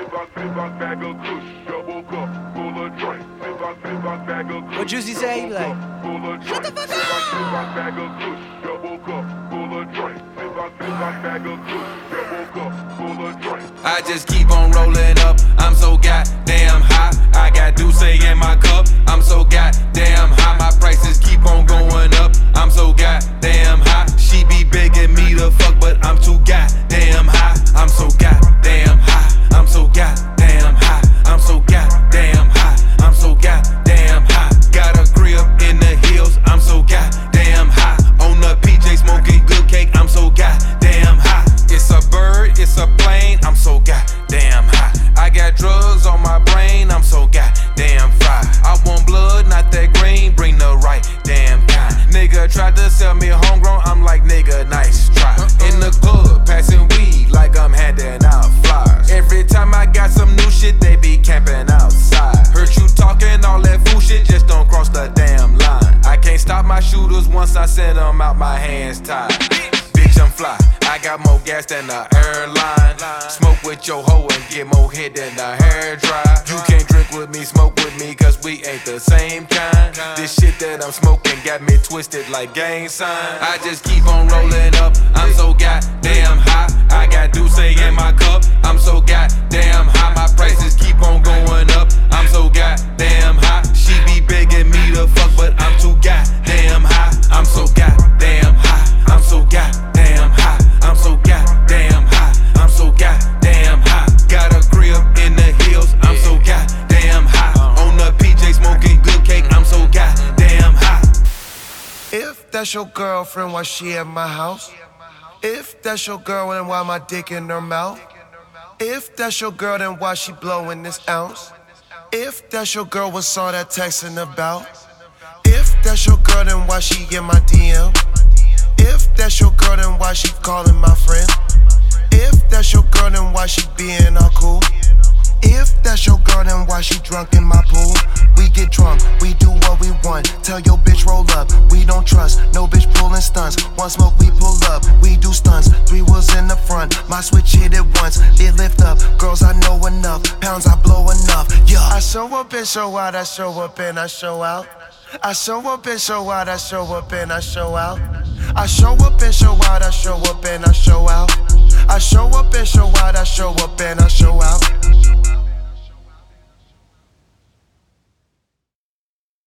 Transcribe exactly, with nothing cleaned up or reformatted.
What Juicy say? He be like, shut the fuck up! I just keep on rolling up, I'm so goddamn high. I got Douce in my cup, I'm so goddamn high. My prices keep on going up, I'm so goddamn high. She be begging me to fuck, but I'm too goddamn high. I'm so goddamn high, I'm so goddamn high. I'm so goddamn high, I'm so goddamn high. Got a grip in the hills, I'm so goddamn high. On the P J smoking good cake, I'm so goddamn high. It's a bird, it's a plane, I'm so goddamn high. I got drugs on my brain, I'm so goddamn fried. I want blood, not that green, bring the right damn kind. Nigga tried to sell me homegrown, I'm like nigga, nice try. In the club, passing weed like I'm handing out flyers. Every time I got some new shit, they be camping outside. Heard you talking all that fool shit, just don't cross the damn line. I can't stop my shooters once I send them out, my hands tied. Bitch, I'm fly, I got more gas than the airline. Smoke with your hoe and get more hit than the hair dry. You can't drink with me, smoke with me, cause we ain't the same kind. This shit that I'm smoking got me twisted like gang sign. I just keep on rolling up, I'm so goddamn high. I got Douce in my cup, I'm so goddamn high. My prices keep on going up, I'm so goddamn high. She be begging me to fuck, but I'm too goddamn high. I'm so goddamn high, I'm so goddamn high. I'm so goddamn high, I'm so goddamn high. Got a crib in the hills, I'm so goddamn high. On the P J smoking good cake, I'm so goddamn high. If that's your girlfriend, why she at my house? If that's your girl, then why my dick in her mouth? If that's your girl, then why she blowing this ounce? If that's your girl, what's all that texting about? If that's your girl, then why she in my D M? If that's your girl, then why she calling my friend? If that's your girl, then why she being all cool? If that's your girl, then why she drunk in my pool? We get drunk, we do what we want. Tell your bitch roll up, we don't trust. No bitch pulling stunts. One smoke, we pull up, we do stunts. Three wheels in the front, my switch hit it once. It lift up, girls I know enough. Pounds I blow enough, yeah. I show up and show out, I show up and I show out. I show up and show out, I show up and I show out. I show up and show out, I show up and I show out. I show up and show out, I show up and I show out.